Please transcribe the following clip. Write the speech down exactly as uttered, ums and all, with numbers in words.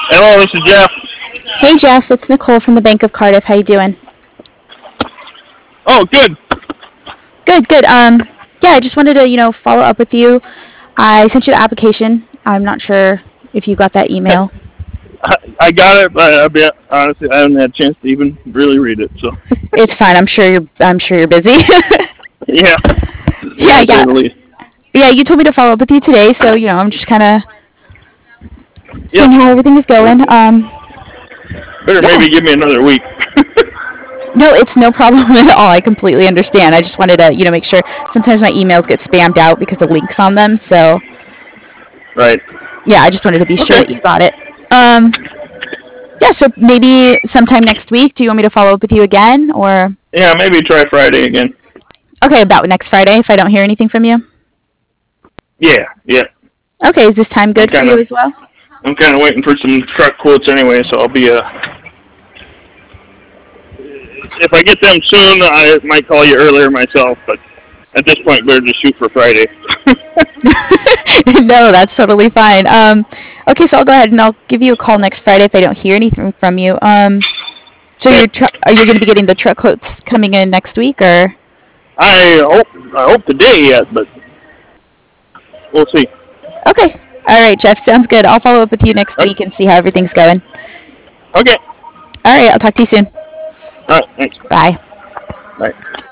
Hello, this is Jeff. Hey Jeff, it's Nicole from the Bank of Cardiff. How you doing? Oh, good. Good, good. Um, yeah, I just wanted to, you know, follow up with you. I sent you the application. I'm not sure if you got that email. I, I got it, but I'll be honestly, I haven't had a chance to even really read it. So It's fine. I'm sure you're. I'm sure you're busy. yeah, yeah, yeah, to say yeah, the least. yeah. You told me to follow up with you today, so you know, I'm just kind of Yep. seeing how everything is going. Um, Better yeah. maybe give me another week. No, it's no problem at all. I completely understand. I just wanted to, you know, make sure. Sometimes my emails get spammed out because of links on them. So Right. yeah, I just wanted to be sure Okay. that you got it. Um, yeah. So maybe sometime next week. Do you want me to follow up with you again, or Yeah, maybe try Friday again. okay, about next Friday if I don't hear anything from you? Yeah, yeah. Okay, is this time I'm good for kind you of, as well? I'm kind of waiting for some truck quotes anyway, so I'll be uh. If I get them soon, I might call you earlier myself, but at this point, better just shoot for Friday. No, that's totally fine. Um, okay, so I'll go ahead and I'll give you a call next Friday if I don't hear anything from you. Um, so Okay. you're tr- are you going to be getting the truck quotes coming in next week, or? I hope I hope today yet, but we'll see. Okay, all right, Jeff, sounds good. I'll follow up with you next Okay. week and see how everything's going. Okay. All right, I'll talk to you soon. All right. Thanks. Bye. Bye.